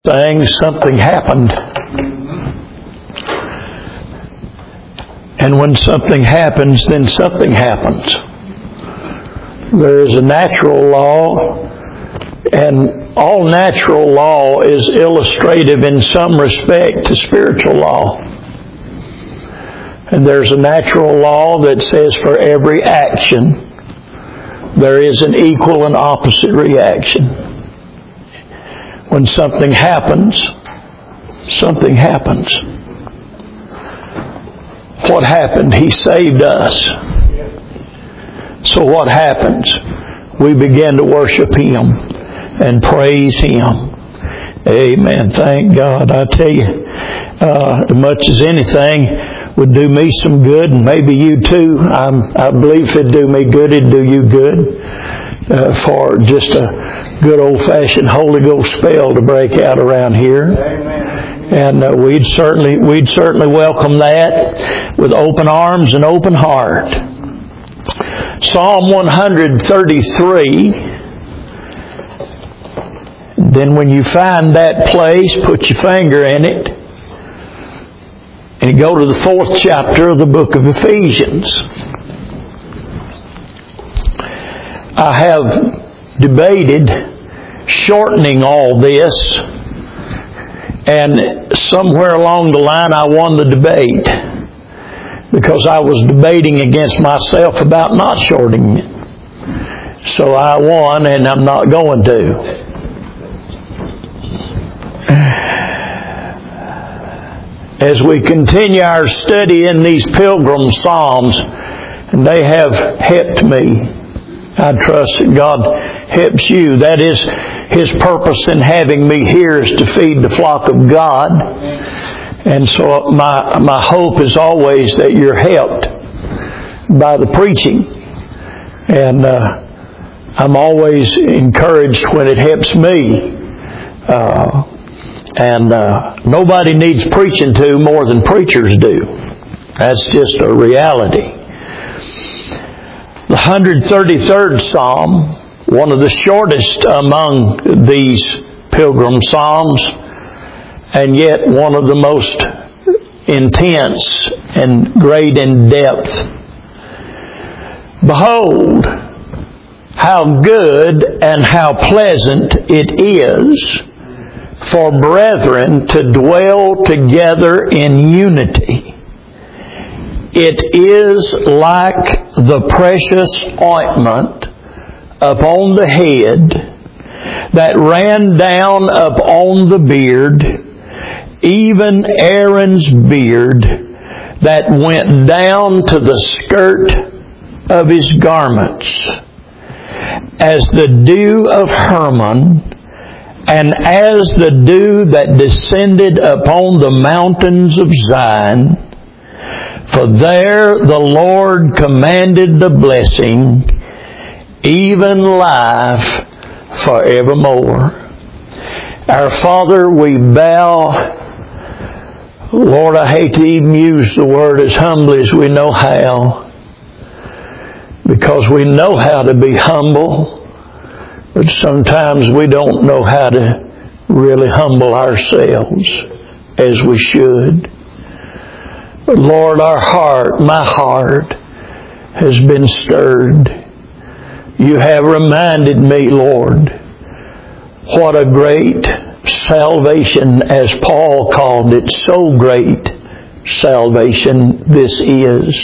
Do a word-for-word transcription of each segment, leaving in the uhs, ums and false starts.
thing, something happened. And when something happens, then something happens. There is a natural law, and all natural law is illustrative in some respect to spiritual law. And there's a natural law that says for every action, there is an equal and opposite reaction. When something happens, something happens. What happened? He saved us. So what happens? We begin to worship Him and praise Him. Amen. Thank God. I tell you, uh, as much as anything would do me some good, and maybe you too. I'm, I believe if it'd do me good, it'd do you good. Uh, for just a good old-fashioned Holy Ghost spell to break out around here. Amen. And uh, we'd certainly we'd certainly welcome that with open arms and open heart. Psalm one thirty-three. Then when you find that place, put your finger in it and go to the fourth chapter of the book of Ephesians. I have debated shortening all this, and somewhere along the line I won the debate because I was debating against myself about not shortening it. So I won, and I'm not going to. As we continue our study in these pilgrim psalms, and they have helped me, I trust that God helps you. That is His purpose in having me here, is to feed the flock of God. And so my my hope is always that you're helped by the preaching. And uh, I'm always encouraged when it helps me. Uh, and uh, nobody needs preaching to more than preachers do. That's just a reality. The one hundred thirty-third Psalm, one of the shortest among these pilgrim psalms, and yet one of the most intense and great in depth. Behold, how good and how pleasant it is for brethren to dwell together in unity. It is like the precious ointment upon the head that ran down upon the beard, even Aaron's beard that went down to the skirt of his garments, as the dew of Hermon, and as the dew that descended upon the mountains of Zion. For there the Lord commanded the blessing, even life forevermore. Our Father, we bow. Lord, I hate to even use the word as humbly as we know how, because we know how to be humble, but sometimes we don't know how to really humble ourselves as we should. But Lord, our heart, my heart, has been stirred. You have reminded me, Lord, what a great salvation, as Paul called it, so great salvation this is.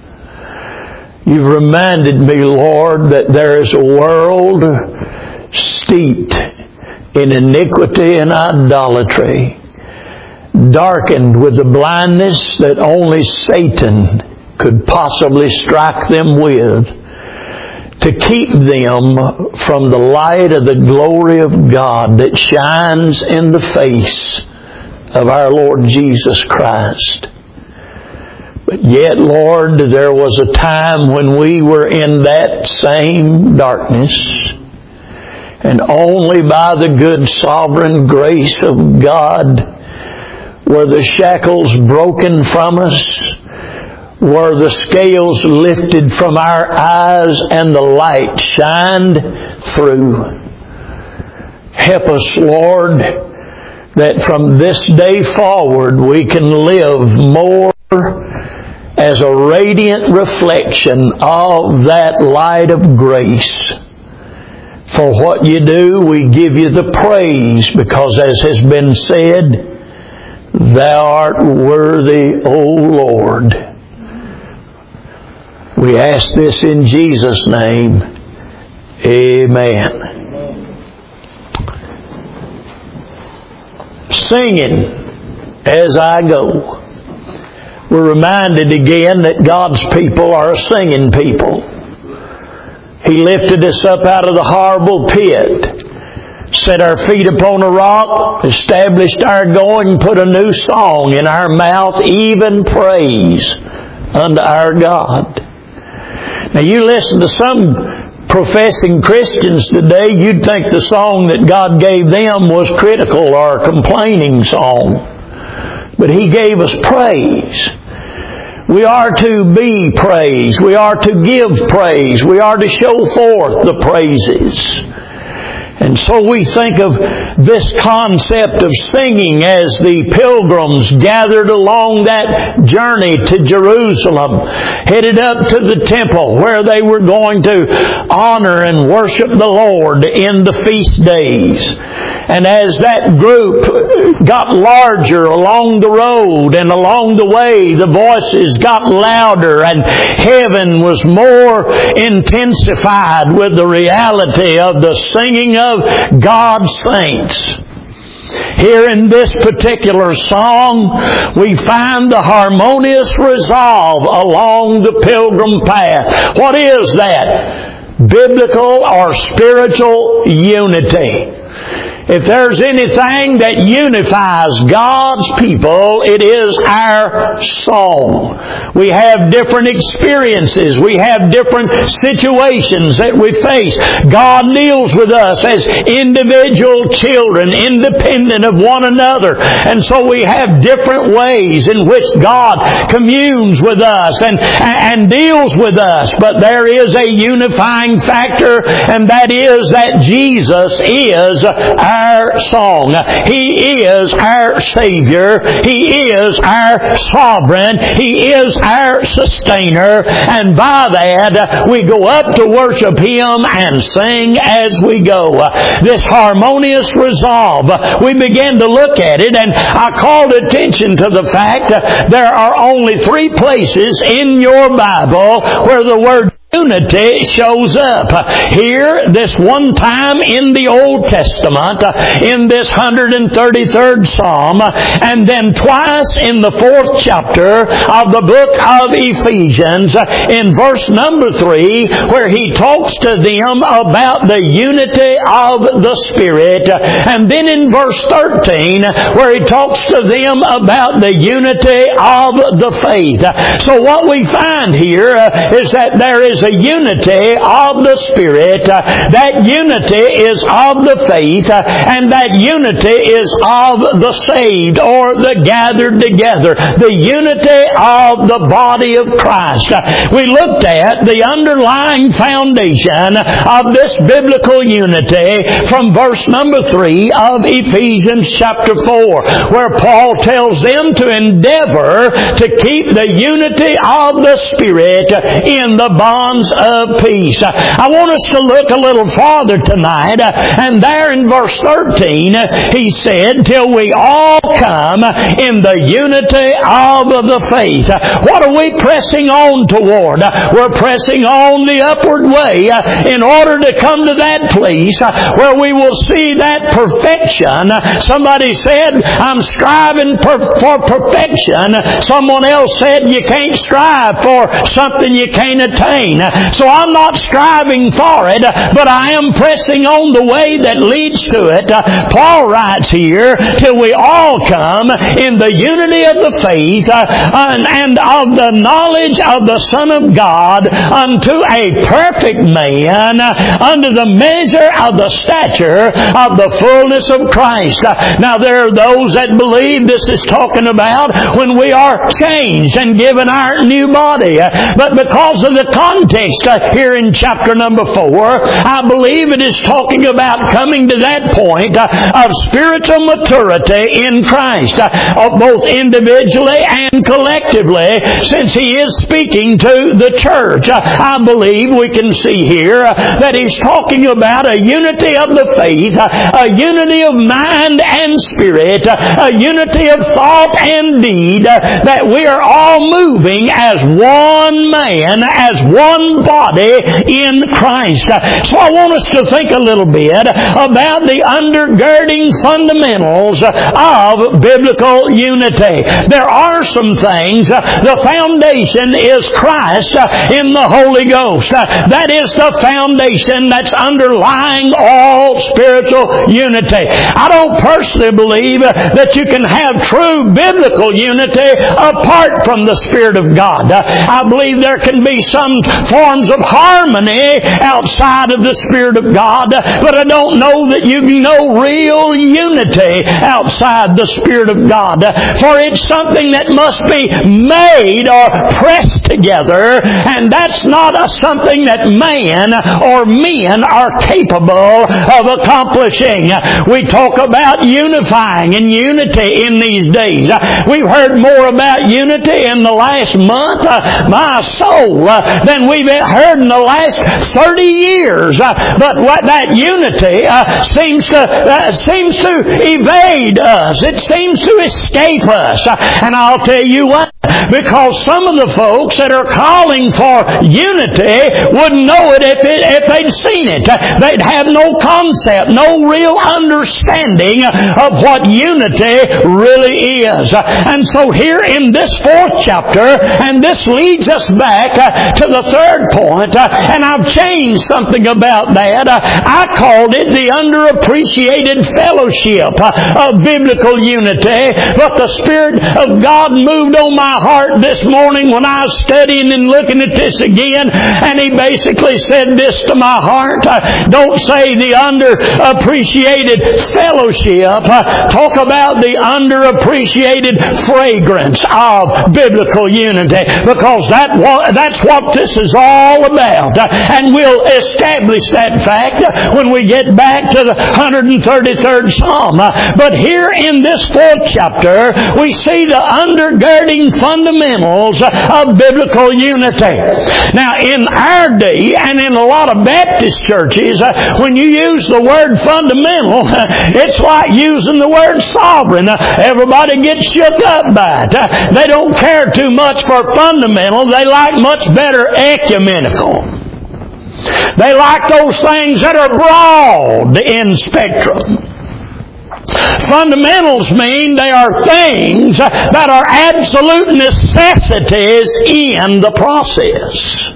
You've reminded me, Lord, that there is a world steeped in iniquity and idolatry, darkened with the blindness that only Satan could possibly strike them with, to keep them from the light of the glory of God that shines in the face of our Lord Jesus Christ. But yet, Lord, there was a time when we were in that same darkness, and only by the good sovereign grace of God were the shackles broken from us, were the scales lifted from our eyes, and the light shined through. Help us, Lord, that from this day forward we can live more as a radiant reflection of that light of grace. For what you do, we give you the praise, because as has been said, Thou art worthy, O Lord. We ask this in Jesus' name. Amen. Singing as I go. We're reminded again that God's people are a singing people. He lifted us up out of the horrible pit, set our feet upon a rock, established our going, put a new song in our mouth, even praise unto our God. Now you listen to some professing Christians today, you'd think the song that God gave them was critical or a complaining song. But He gave us praise. We are to be praised. We are to give praise. We are to show forth the praises. And so we think of this concept of singing as the pilgrims gathered along that journey to Jerusalem, headed up to the temple where they were going to honor and worship the Lord in the feast days. And as that group got larger along the road and along the way, the voices got louder and heaven was more intensified with the reality of the singing of of God's saints. Here in this particular song, we find the harmonious resolve along the pilgrim path. What is that? Biblical or spiritual unity. If there's anything that unifies God's people, it is our song. We have different experiences. We have different situations that we face. God deals with us as individual children, independent of one another. And so we have different ways in which God communes with us and, and deals with us. But there is a unifying factor, and that is that Jesus is our Our song. He is our Savior. He is our Sovereign. He is our Sustainer. And by that, we go up to worship Him and sing as we go. This harmonious resolve, we begin to look at it, and I called attention to the fact that there are only three places in your Bible where the word unity shows up. Here, this one time in the Old Testament, in this one hundred thirty-third Psalm, and then twice in the fourth chapter of the book of Ephesians, in verse number three, where he talks to them about the unity of the Spirit, and then in verse thirteen, where he talks to them about the unity of the faith. So what we find here is that there is a unity of the Spirit. That unity is of the faith, and that unity is of the saved, or the gathered together. The unity of the body of Christ. We looked at the underlying foundation of this biblical unity from verse number three of Ephesians chapter four, where Paul tells them to endeavor to keep the unity of the Spirit in the bonds of peace. I want us to look a little farther tonight, and there in verse thirteen he said, till we all come in the unity of the faith. What are we pressing on toward? We're pressing on the upward way in order to come to that place where we will see that perfection. Somebody said, I'm striving per- for perfection. Someone else said, you can't strive for something you can't attain. So I'm not striving for it, but I am pressing on the way that leads to it. Paul writes here, till we all come in the unity of the faith and of the knowledge of the Son of God unto a perfect man, unto the measure of the stature of the fullness of Christ. Now there are those that believe this is talking about when we are changed and given our new body. But because of the context context uh, here in chapter number four, I believe it is talking about coming to that point uh, of spiritual maturity in Christ, uh, both individually and collectively, since he is speaking to the church. Uh, I believe we can see here uh, that he's talking about a unity of the faith, uh, a unity of mind and spirit, uh, a unity of thought and deed, uh, that we are all moving as one man, as one body in Christ. Uh, so I want us to think a little bit about the undergirding fundamentals of biblical unity. There are some things. The foundation is Christ in the Holy Ghost. That is the foundation that's underlying all spiritual unity. I don't personally believe that you can have true biblical unity apart from the Spirit of God. I believe there can be some forms of harmony outside of the Spirit of God, but I don't know that you can know real unity outside the Spirit of God. For it's something that must be made or pressed together, and that's not a, something that man or men are capable of accomplishing. We talk about unifying and unity in these days. We've heard more about unity in the last month, uh, my soul, uh, than we've heard in the last thirty years. Uh, but what that unity uh, seems to uh, seems to evade us. It seems to escape us. Uh, and I'll tell you what, because some of the folks that are calling for unity wouldn't know it if, it, if they'd seen it. Uh, they'd have no concept, no real understanding of what unity really is. Uh, and so here in this fourth chapter, and this leads us back uh, to the third point, uh, and I've changed something about that. Uh, I called it the underappreciated fellowship uh, of biblical unity, but the Spirit of God moved on my heart this morning when I was studying and looking at this again, and He basically said this to my heart. Uh, don't say the underappreciated fellowship. Uh, talk about the underappreciated fragrance of biblical unity, because that that's what this is all about. Uh, and we'll establish that fact when we get back to the one hundred thirty-third Psalm. Uh, but here in this fourth chapter, we see the undergirding fundamentals of biblical unity. Now, in our day, and in a lot of Baptist churches, uh, when you use the word fundamental, uh, it's like using the word sovereign. Uh, everybody gets shook up by it. Uh, they don't care too much for fundamental. They like much better ecumenical. They like those things that are broad in spectrum. Fundamentals mean they are things that are absolute necessities in the process.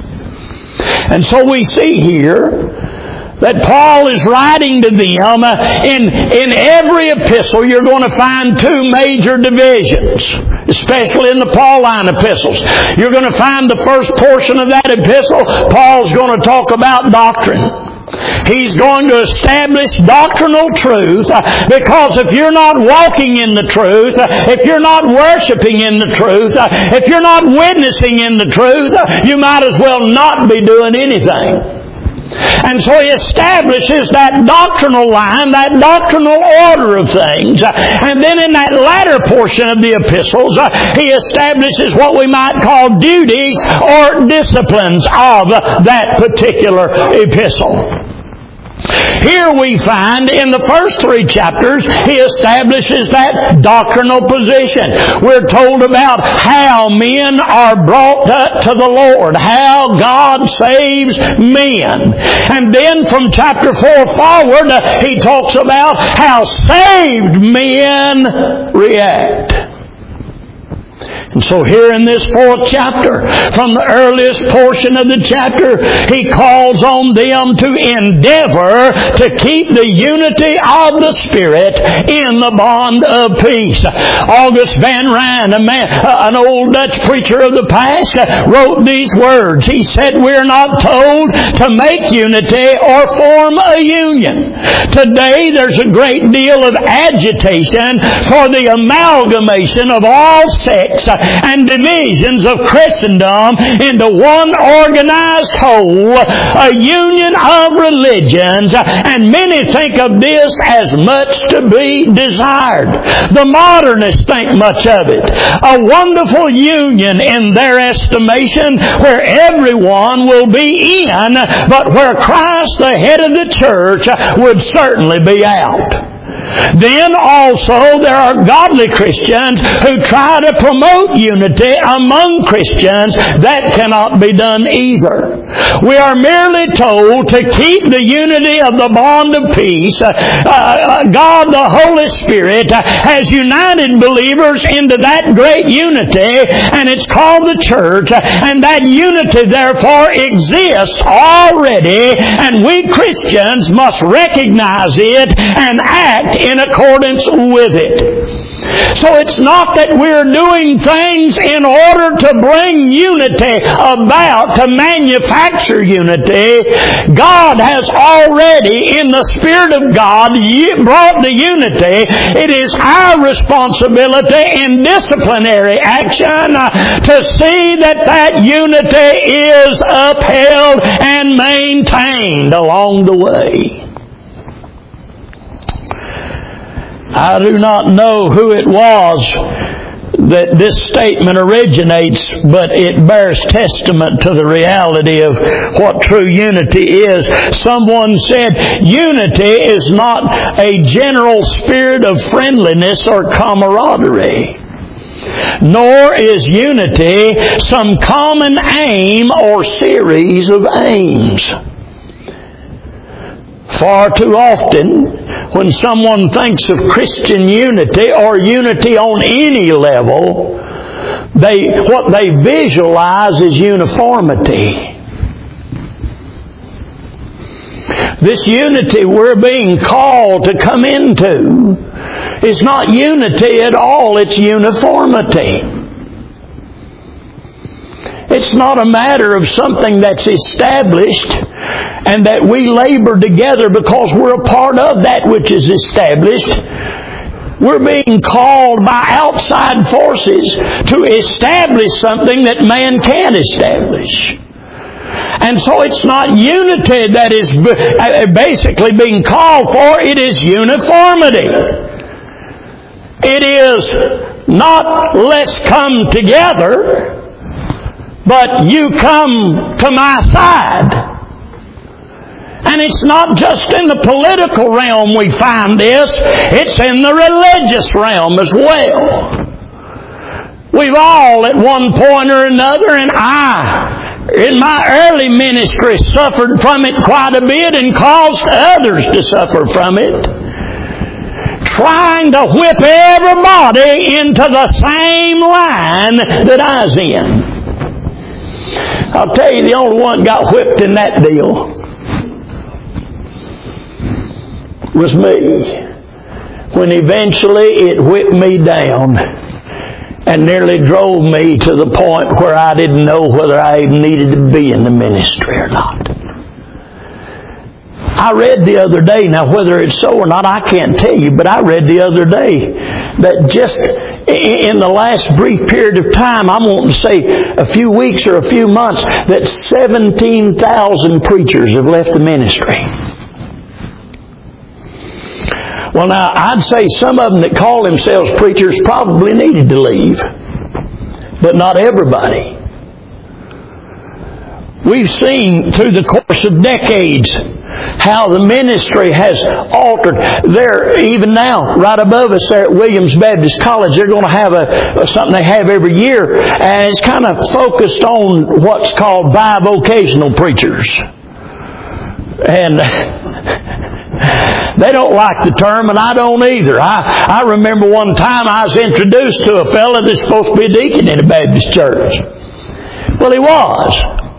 And so we see here that Paul is writing to them. In, in every epistle you're going to find two major divisions, especially in the Pauline epistles. You're going to find the first portion of that epistle, Paul's going to talk about doctrine. He's going to establish doctrinal truth, because if you're not walking in the truth, if you're not worshiping in the truth, if you're not witnessing in the truth, you might as well not be doing anything. And so he establishes that doctrinal line, that doctrinal order of things. And then in that latter portion of the epistles, he establishes what we might call duties or disciplines of that particular epistle. Here we find in the first three chapters, he establishes that doctrinal position. We're told about how men are brought to the Lord, how God saves men. And then from chapter four forward, he talks about how saved men react. And so here in this fourth chapter, from the earliest portion of the chapter, he calls on them to endeavor to keep the unity of the Spirit in the bond of peace. August Van Rijn, a man, an old Dutch preacher of the past, wrote these words. He said, "We're not told to make unity or form a union. Today there's a great deal of agitation for the amalgamation of all sects and divisions of Christendom into one organized whole, a union of religions, and many think of this as much to be desired. The modernists think much of it. A wonderful union in their estimation where everyone will be in, but where Christ, the head of the church, would certainly be out. Then also there are godly Christians who try to promote unity among Christians. That cannot be done either. We are merely told to keep the unity of the bond of peace. Uh, uh, God, the Holy Spirit, uh, has united believers into that great unity, and it's called the church, and that unity therefore exists already, and we Christians must recognize it and act in accordance with it. So it's not that we're doing things in order to bring unity about, to manufacture unity. God has already, in the Spirit of God, brought the unity. It is our responsibility in disciplinary action to see that that unity is upheld and maintained along the way. I do not know who it was that this statement originates, but it bears testament to the reality of what true unity is. Someone said, unity is not a general spirit of friendliness or camaraderie, nor is unity some common aim or series of aims. Far too often, when someone thinks of Christian unity or unity on any level, they what they visualize is uniformity. This unity we're being called to come into is not unity at all, it's uniformity. It's not a matter of something that's established and that we labor together because we're a part of that which is established. We're being called by outside forces to establish something that man can't establish. And so it's not unity that is basically being called for, it is uniformity. It is not let's come together, but you come to my side. And it's not just in the political realm we find this, it's in the religious realm as well. We've all at one point or another, and I, in my early ministry, suffered from it quite a bit and caused others to suffer from it. Trying to whip everybody into the same line that I was in. I'll tell you, the only one that got whipped in that deal was me. When eventually it whipped me down and nearly drove me to the point where I didn't know whether I even needed to be in the ministry or not. I read the other day, now whether it's so or not I can't tell you, but I read the other day that just in the last brief period of time, I'm wanting to say a few weeks or a few months, that seventeen thousand preachers have left the ministry. Well, now, I'd say some of them that call themselves preachers probably needed to leave, but not everybody. We've seen through the course of decades how the ministry has altered. There, even now, right above us there at Williams Baptist College, they're going to have a, something they have every year, and it's kind of focused on what's called bivocational preachers. And they don't like the term, and I don't either. I, I remember one time I was introduced to a fellow that's supposed to be a deacon in a Baptist church. Well, he was.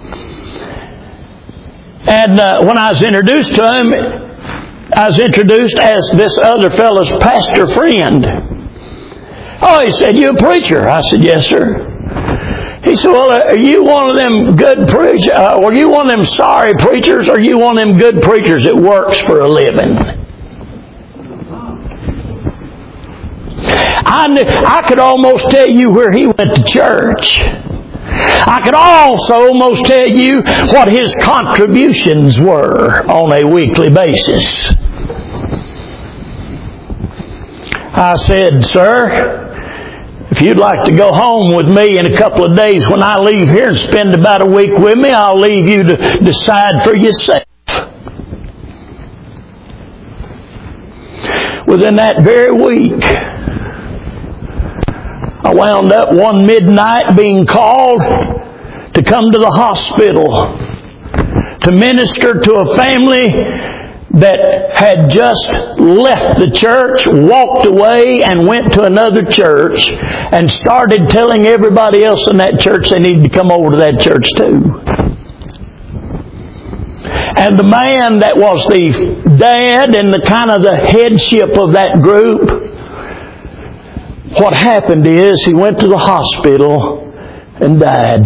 And uh, when I was introduced to him, I was introduced as this other fellow's pastor friend. Oh, he said, "You a preacher?" I said, "Yes, sir." He said, "Well, are you one of them good preachers? Uh, are you one of them sorry preachers, or are you one of them good preachers that works for a living?" I knew, I could almost tell you where he went to church. I could also almost tell you what his contributions were on a weekly basis. I said, sir, if you'd like to go home with me in a couple of days when I leave here and spend about a week with me, I'll leave you to decide for yourself. Within that very week, I wound up one midnight being called to come to the hospital to minister to a family that had just left the church, walked away, and went to another church and started telling everybody else in that church they needed to come over to that church too. And the man that was the dad and the kind of the headship of that group, what happened is he went to the hospital and died.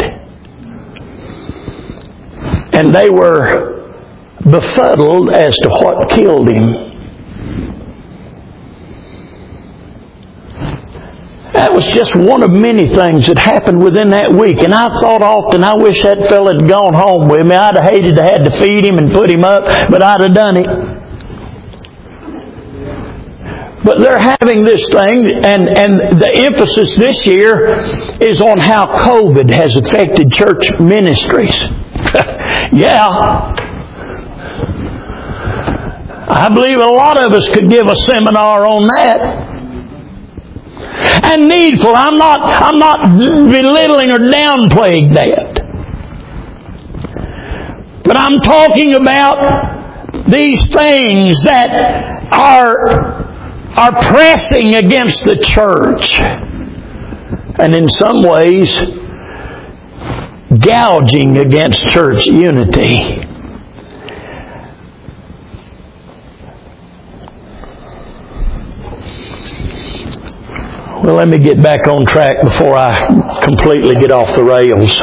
And they were befuddled as to what killed him. That was just one of many things that happened within that week. And I thought often, I wish that fellow had gone home with me. I'd have hated to have had to feed him and put him up, but I'd have done it. But they're having this thing, and, and the emphasis this year is on how COVID has affected church ministries. Yeah. I believe a lot of us could give a seminar on that. And needful. I'm not, I'm not belittling or downplaying that. But I'm talking about these things that are, are pressing against the church. And in some ways, gouging against church unity. Well, let me get back on track before I completely get off the rails.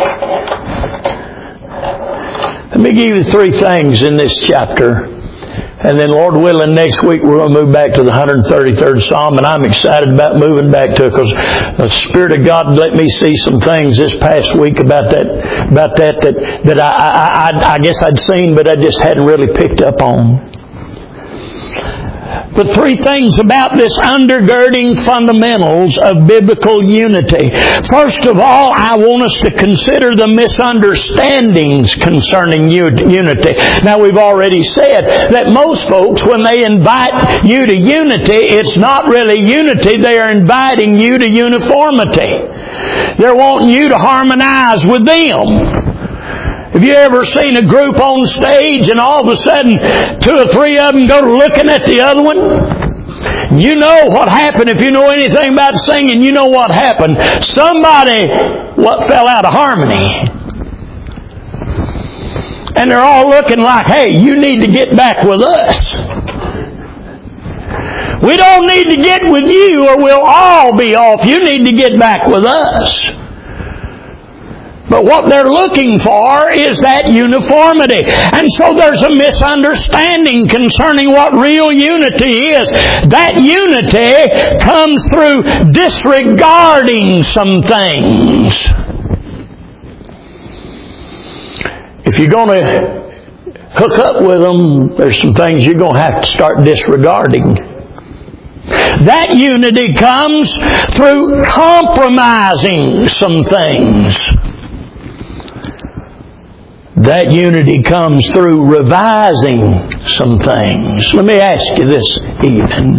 Let me give you three things in this chapter. And then, Lord willing, next week we're going to move back to the one hundred thirty-third Psalm. And I'm excited about moving back to it because the Spirit of God let me see some things this past week about that, about that, that, that I, I, I, I guess I'd seen, but I just hadn't really picked up on. The three things about this undergirding fundamentals of biblical unity. First of all, I want us to consider the misunderstandings concerning unity. Now, we've already said that most folks, when they invite you to unity, it's not really unity. They are inviting you to uniformity. They're wanting you to harmonize with them. Have you ever seen a group on stage and all of a sudden two or three of them go to looking at the other one? You know what happened. If you know anything about singing, you know what happened. Somebody what fell out of harmony. And they're all looking like, hey, you need to get back with us. We don't need to get with you or we'll all be off. You need to get back with us. But what they're looking for is that uniformity. And so there's a misunderstanding concerning what real unity is. That unity comes through disregarding some things. If you're going to hook up with them, there's some things you're going to have to start disregarding. That unity comes through compromising some things. That unity comes through revising some things. Let me ask you this evening.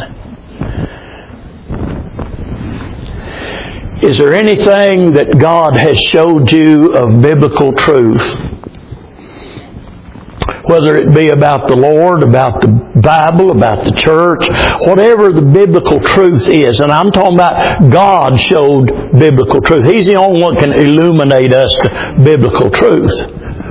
Is there anything that God has showed you of biblical truth? Whether it be about the Lord, about the Bible, about the church, whatever the biblical truth is. And I'm talking about God showed biblical truth. He's the only one who can illuminate us to biblical truth.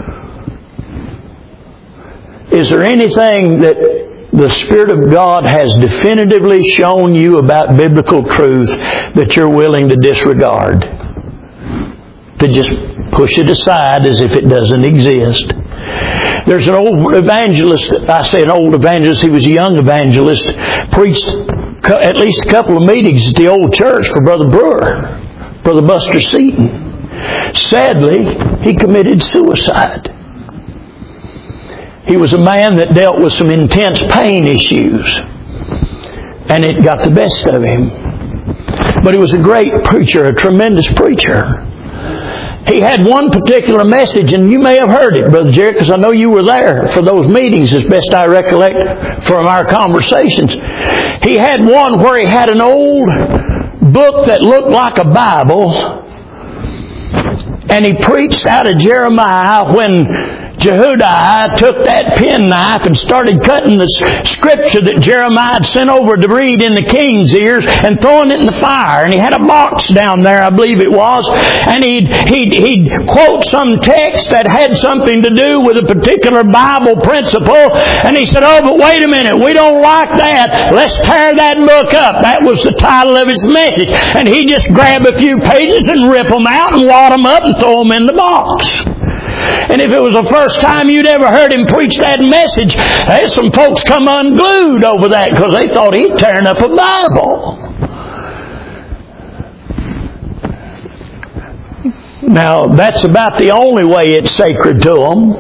Is there anything that the Spirit of God has definitively shown you about biblical truth that you're willing to disregard? To just push it aside as if it doesn't exist? There's an old evangelist, I say an old evangelist, he was a young evangelist, preached at least a couple of meetings at the old church for Brother Brewer, Brother Buster Seaton. Sadly, he committed suicide. He was a man that dealt with some intense pain issues, and it got the best of him. But he was a great preacher, a tremendous preacher. He had one particular message, and you may have heard it, Brother Jerry, because I know you were there for those meetings, as best I recollect from our conversations. He had one where he had an old book that looked like a Bible, and he preached out of Jeremiah when Jehudi took that penknife and started cutting the scripture that Jeremiah had sent over to read in the king's ears and throwing it in the fire. And he had a box down there, I believe it was, and he'd, he'd, he'd quote some text that had something to do with a particular Bible principle. And he said, oh, but wait a minute, we don't like that. Let's tear that book up. That was the title of his message. And he just grabbed a few pages and rip them out and wad them up and throw them in the box. And if it was the first time you'd ever heard him preach that message, there's some folks come unglued over that because they thought he'd tearing up a Bible. Now, that's about the only way it's sacred to them.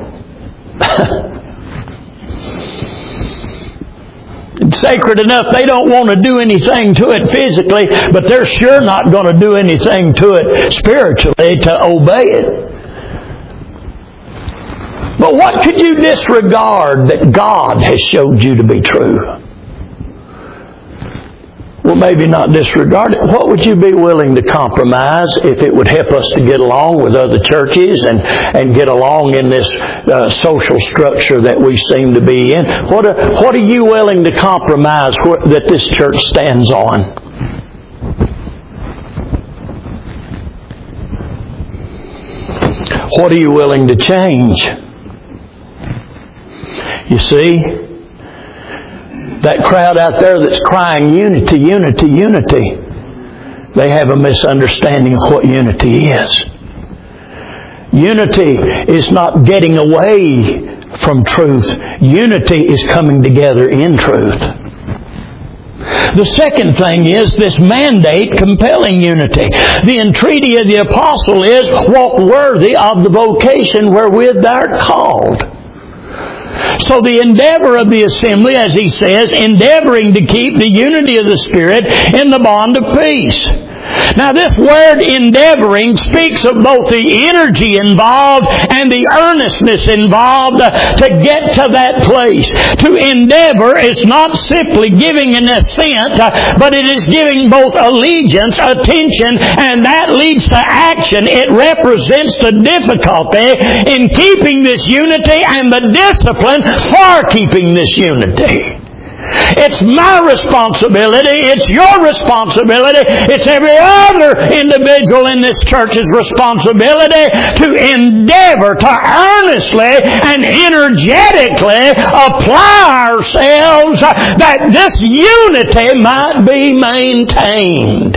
It's sacred enough they don't want to do anything to it physically, but they're sure not going to do anything to it spiritually to obey it. But what could you disregard that God has showed you to be true? Well, maybe not disregard it. What would you be willing to compromise if it would help us to get along with other churches and, and get along in this uh, social structure that we seem to be in? What are, what are you willing to compromise wh- that this church stands on? What are you willing to change? You see, that crowd out there that's crying unity, unity, unity, they have a misunderstanding of what unity is. Unity is not getting away from truth. Unity is coming together in truth. The second thing is this mandate compelling unity. The entreaty of the apostle is, walk worthy of the vocation wherewith thou art called. So the endeavor of the assembly, as he says, endeavoring to keep the unity of the Spirit in the bond of peace. Now this word endeavoring speaks of both the energy involved and the earnestness involved to get to that place. To endeavor is not simply giving an assent, but it is giving both allegiance, attention, and that leads to action. It represents the difficulty in keeping this unity and the discipline for keeping this unity. It's my responsibility. It's your responsibility. It's every other individual in this church's responsibility to endeavor to earnestly and energetically apply ourselves that this unity might be maintained.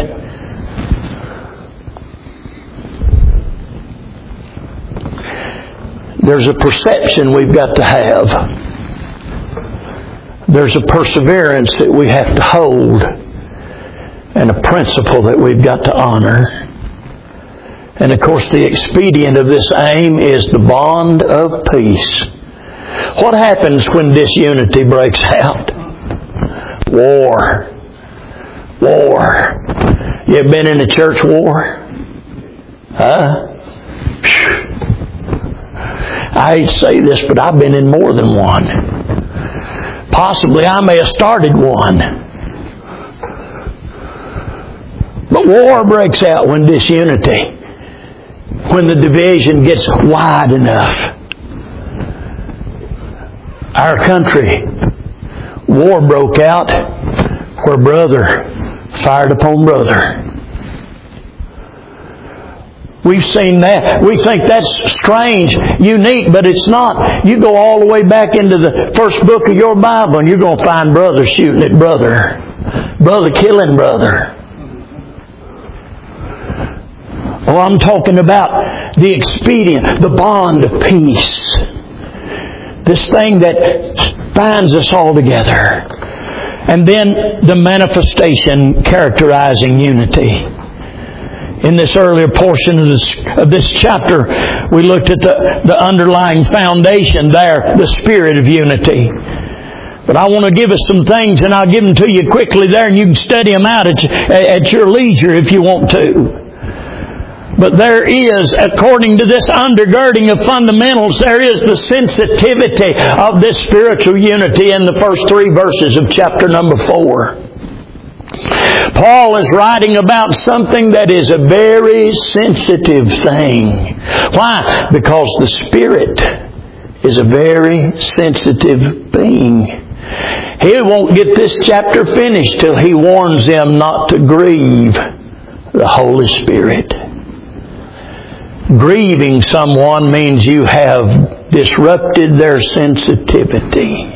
There's a perception we've got to have. There's a perseverance that we have to hold and a principle that we've got to honor. And of course the expedient of this aim is the bond of peace. What happens when disunity breaks out? War. War. You ever been in a church war? Huh? I hate to say this, but I've been in more than one. Possibly I may have started one. But war breaks out when disunity, when the division gets wide enough. Our country, war broke out where brother fired upon brother. We've seen that. We think that's strange, unique, but it's not. You go all the way back into the first book of your Bible and you're going to find brother shooting at brother. Brother killing brother. Oh, I'm talking about the expedient, the bond of peace. This thing that binds us all together. And then the manifestation characterizing unity. In this earlier portion of this, of this chapter, we looked at the, the underlying foundation there, the spirit of unity. But I want to give us some things, and I'll give them to you quickly there, and you can study them out at, at your leisure if you want to. But there is, according to this undergirding of fundamentals, there is the sensitivity of this spiritual unity in the first three verses of chapter number four. Paul is writing about something that is a very sensitive thing. Why? Because the Spirit is a very sensitive being. He won't get this chapter finished till he warns them not to grieve the Holy Spirit. Grieving someone means you have disrupted their sensitivity.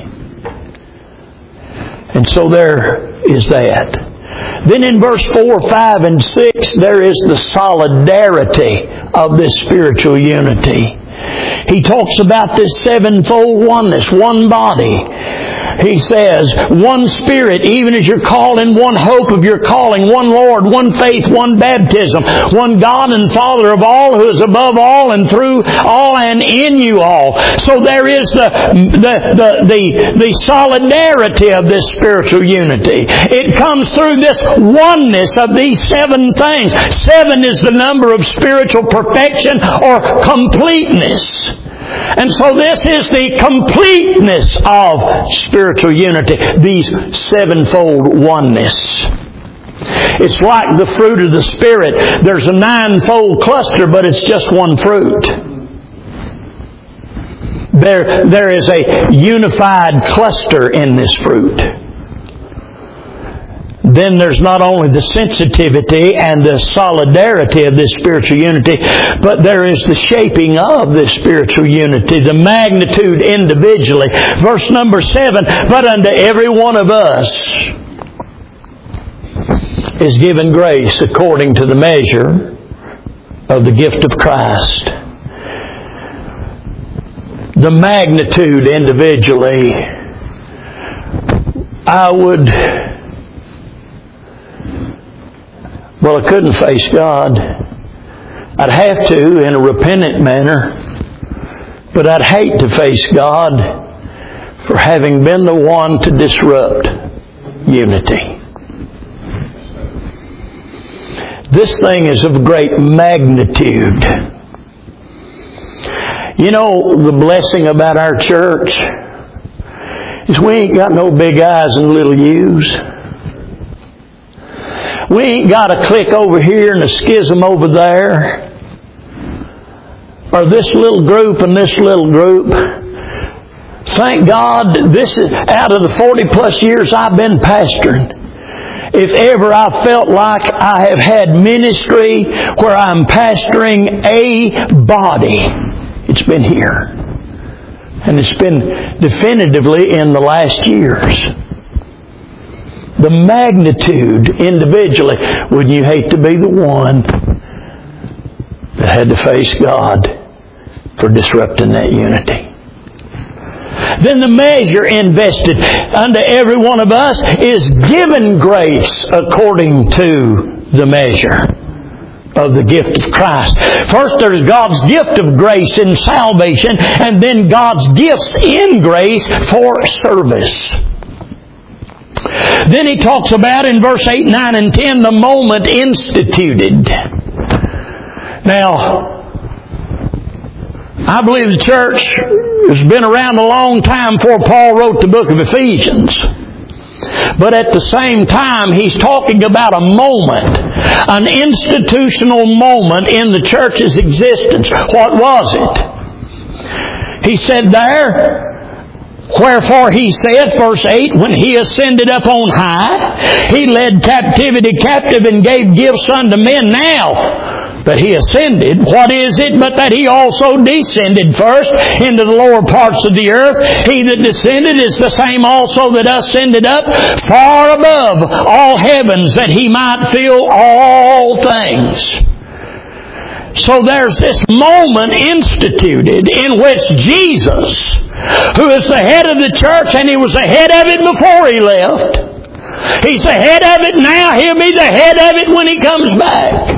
And so there is that. Then in verse four, five, and six, there is the solidarity of this spiritual unity. He talks about this sevenfold oneness, one body. He says, one Spirit, even as you're called in one hope of your calling, one Lord, one faith, one baptism, one God and Father of all, who is above all and through all and in you all. So there is the, the, the, the, the solidarity of this spiritual unity. It comes through this oneness of these seven things. Seven is the number of spiritual perfection or completeness. And so this is the completeness of spiritual unity, these sevenfold oneness. It's like the fruit of the Spirit. There's a ninefold cluster, but it's just one fruit. There, there is a unified cluster in this fruit. Then there's not only the sensitivity and the solidarity of this spiritual unity, but there is the shaping of this spiritual unity, the magnitude individually. Verse number seven, but unto every one of us is given grace according to the measure of the gift of Christ. The magnitude individually, I would... Well, I couldn't face God. I'd have to in a repentant manner. But I'd hate to face God for having been the one to disrupt unity. This thing is of great magnitude. You know, the blessing about our church is we ain't got no big eyes and little U's. We ain't got a clique over here and a schism over there. Or this little group and this little group. Thank God this is out of the forty plus years I've been pastoring. If ever I felt like I have had ministry where I'm pastoring a body, it's been here. And it's been definitively in the last years. The magnitude individually. Wouldn't you hate to be the one that had to face God for disrupting that unity? Then the measure invested unto every one of us is given grace according to the measure of the gift of Christ. First there's God's gift of grace in salvation, and then God's gifts in grace for service. Then he talks about in verse eight, nine, and ten the moment instituted. Now, I believe the church has been around a long time before Paul wrote the book of Ephesians. But at the same time, he's talking about a moment, an institutional moment in the church's existence. What was it? He said there, wherefore he saith, verse eight, when he ascended up on high, he led captivity captive and gave gifts unto men. Now that he ascended, what is it but that he also descended first into the lower parts of the earth? He that descended is the same also that ascended up far above all heavens, that he might fill all things. So there's this moment instituted in which Jesus, who is the head of the church, and he was the head of it before he left, He's the head of it now. He'll be the head of it when He comes back.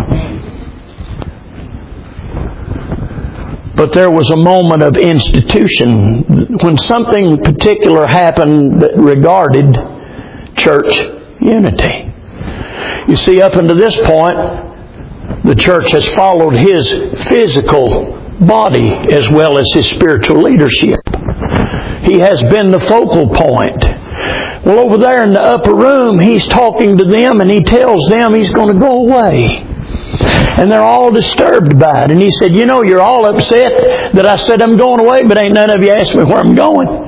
But there was a moment of institution when something particular happened that regarded church unity. You see, up until this point, the church has followed His physical body as well as His spiritual leadership. He has been the focal point. Well, over there in the upper room, He's talking to them and He tells them He's going to go away. And they're all disturbed by it. And He said, you know, you're all upset that I said I'm going away, but ain't none of you asked me where I'm going.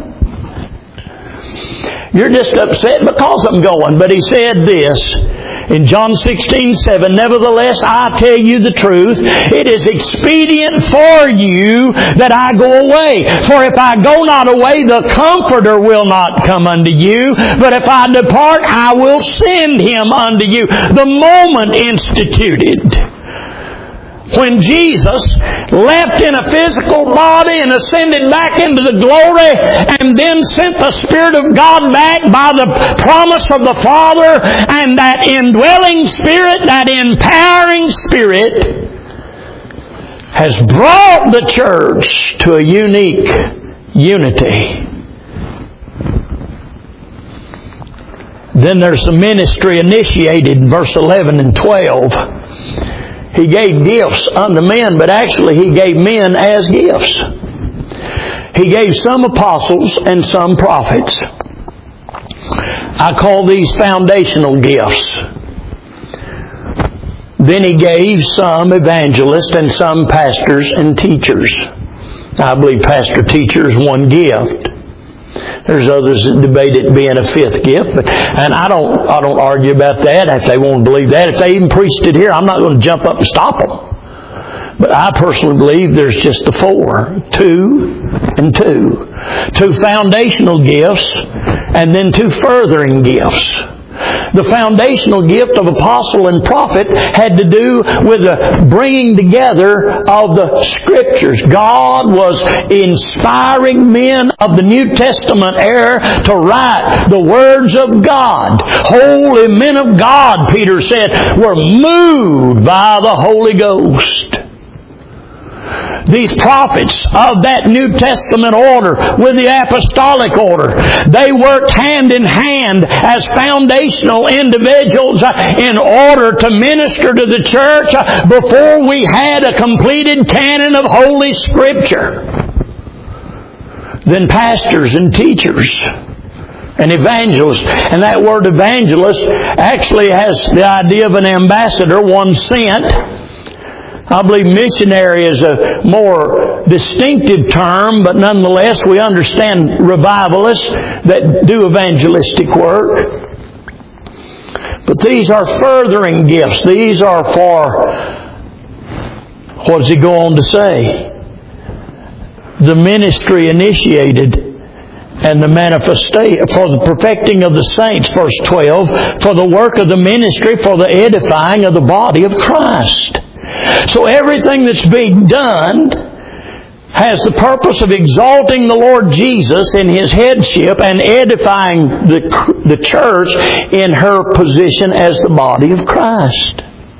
You're just upset because I'm going. But He said this in John sixteen seven, nevertheless, I tell you the truth, it is expedient for you that I go away. For if I go not away, the Comforter will not come unto you. But if I depart, I will send Him unto you. The moment instituted. When Jesus left in a physical body and ascended back into the glory and then sent the Spirit of God back by the promise of the Father, and that indwelling Spirit, that empowering Spirit, has brought the church to a unique unity. Then there's the ministry initiated in verse eleven and twelve. He gave gifts unto men, but actually He gave men as gifts. He gave some apostles and some prophets. I call these foundational gifts. Then He gave some evangelists and some pastors and teachers. I believe pastor-teacher is one gift. There's others that debate it being a fifth gift, but, and I don't I don't argue about that if they won't believe that. If they even preached it here, I'm not going to jump up and stop them. But I personally believe there's just the four. Two and two. Two foundational gifts and then two furthering gifts. The foundational gift of apostle and prophet had to do with the bringing together of the Scriptures. God was inspiring men of the New Testament era to write the words of God. Holy men of God, Peter said, were moved by the Holy Ghost. These prophets of that New Testament order with the apostolic order, they worked hand in hand as foundational individuals in order to minister to the church before we had a completed canon of Holy Scripture. Then pastors and teachers and evangelists. And that word evangelist actually has the idea of an ambassador, one sent. I believe missionary is a more distinctive term, but nonetheless we understand revivalists that do evangelistic work. But these are furthering gifts. These are for, what does he go on to say? The ministry initiated and the manifestation, for the perfecting of the saints, verse twelve, for the work of the ministry, for the edifying of the body of Christ. So everything that's being done has the purpose of exalting the Lord Jesus in His headship and edifying the, the church in her position as the body of Christ.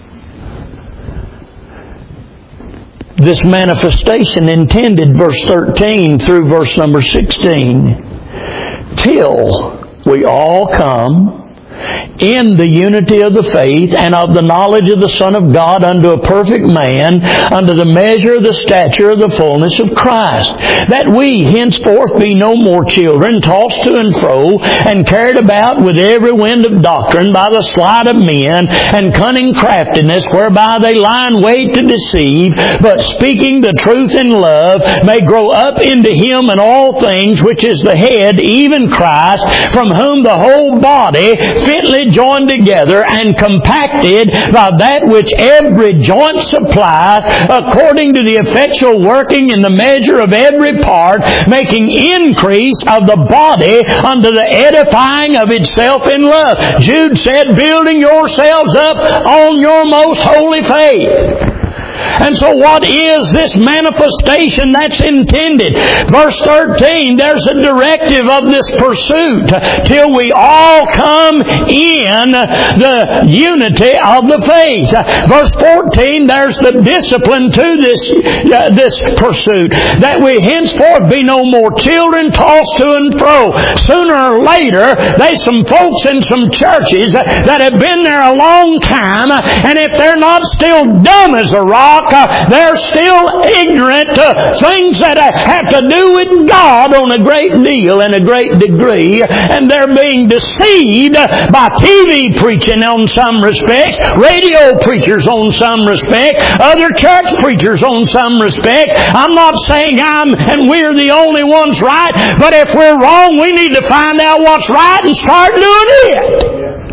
This manifestation intended, verse thirteen through verse number sixteen, till we all come in the unity of the faith and of the knowledge of the Son of God unto a perfect man, unto the measure of the stature of the fullness of Christ, that we henceforth be no more children, tossed to and fro, and carried about with every wind of doctrine by the sleight of men, and cunning craftiness, whereby they lie in wait to deceive, but speaking the truth in love, may grow up into Him in all things, which is the head, even Christ, from whom the whole body, fitly joined together and compacted by that which every joint supplieth, according to the effectual working in the measure of every part, making increase of the body unto the edifying of itself in love. Jude said, building yourselves up on your most holy faith. And so what is this manifestation that's intended? Verse thirteen, there's a directive of this pursuit till we all come in the unity of the faith. Verse fourteen, there's the discipline to this, uh, this pursuit, that we henceforth be no more children tossed to and fro. Sooner or later, there's some folks in some churches that have been there a long time, and if they're not still dumb as a rock, they're still ignorant to things that have to do with God on a great deal and a great degree, and they're being deceived by T V preaching on some respects, radio preachers on some respect, other church preachers on some respect. I'm not saying I'm and we're the only ones right, but if we're wrong, we need to find out what's right and start doing it.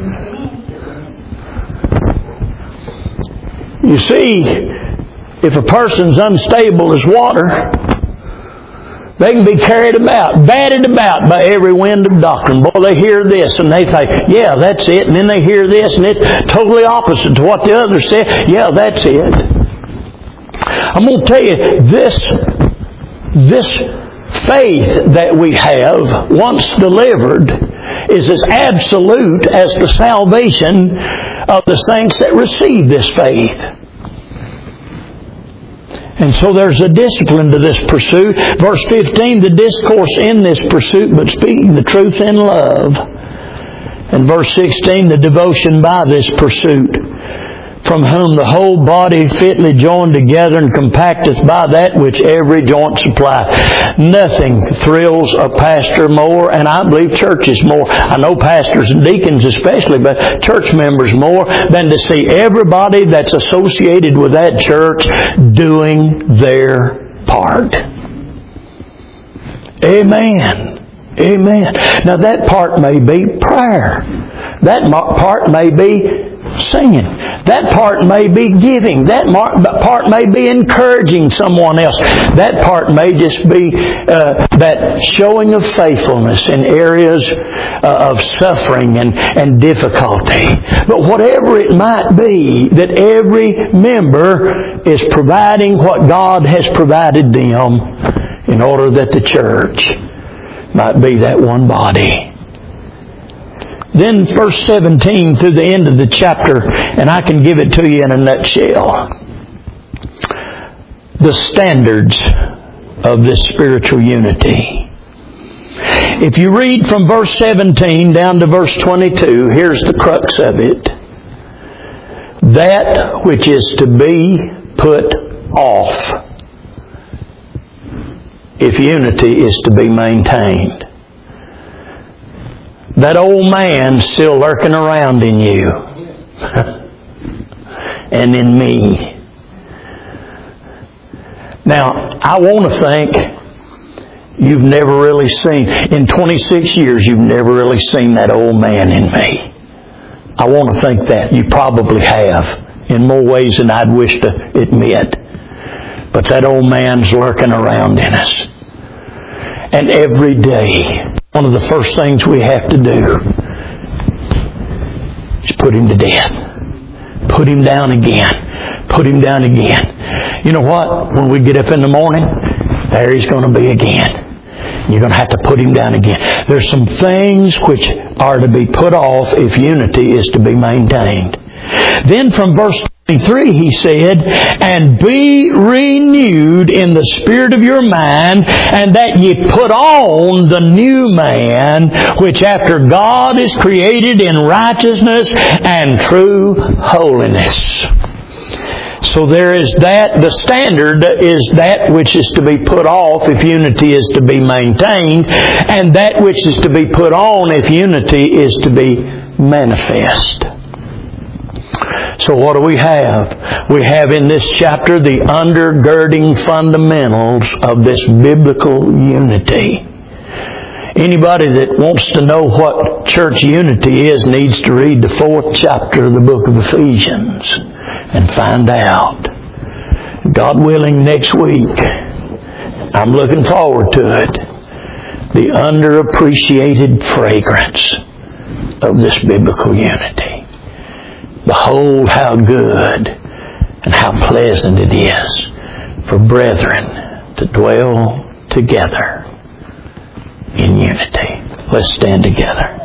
You see, if a person's unstable as water, they can be carried about, batted about by every wind of doctrine. Boy, they hear this and they think, yeah, that's it. And then they hear this and it's totally opposite to what the others said. Yeah, that's it. I'm going to tell you, this, this faith that we have, once delivered, is as absolute as the salvation of the saints that receive this faith. And so there's a discipline to this pursuit. Verse fifteen, the discourse in this pursuit, but speaking the truth in love. And verse sixteen, the devotion by this pursuit, from whom the whole body fitly joined together and compacteth by that which every joint supply. Nothing thrills a pastor more, and I believe churches more. I know pastors and deacons especially, but church members more, than to see everybody that's associated with that church doing their part. Amen. Amen. Now that part may be prayer. That part may be singing. That part may be giving. That part may be encouraging someone else. That part may just be uh, that showing of faithfulness in areas uh, of suffering and, and difficulty. But whatever it might be, that every member is providing what God has provided them in order that the church might be that one body. Then verse seventeen through the end of the chapter, and I can give it to you in a nutshell. The standards of this spiritual unity. If you read from verse seventeen down to verse twenty-two, here's the crux of it. That which is to be put off if unity is to be maintained. That old man still lurking around in you and in me. Now, I want to think you've never really seen, in twenty-six years, you've never really seen that old man in me. I want to think that. You probably have, in more ways than I'd wish to admit. But that old man's lurking around in us. And every day, one of the first things we have to do is put him to death. Put him down again. Put him down again. You know what? When we get up in the morning, there he's going to be again. You're going to have to put him down again. There's some things which are to be put off if unity is to be maintained. Then from verse twenty-three he said, and be renewed in the spirit of your mind, and that ye put on the new man, which after God is created in righteousness and true holiness. So there is that, the standard is that which is to be put off if unity is to be maintained, and that which is to be put on if unity is to be manifest. So what do we have? We have in this chapter the undergirding fundamentals of this biblical unity. Anybody that wants to know what church unity is needs to read the fourth chapter of the book of Ephesians and find out. God willing, next week, I'm looking forward to it, the underappreciated fragrance of this biblical unity. Behold how good and how pleasant it is for brethren to dwell together in unity. Let's stand together.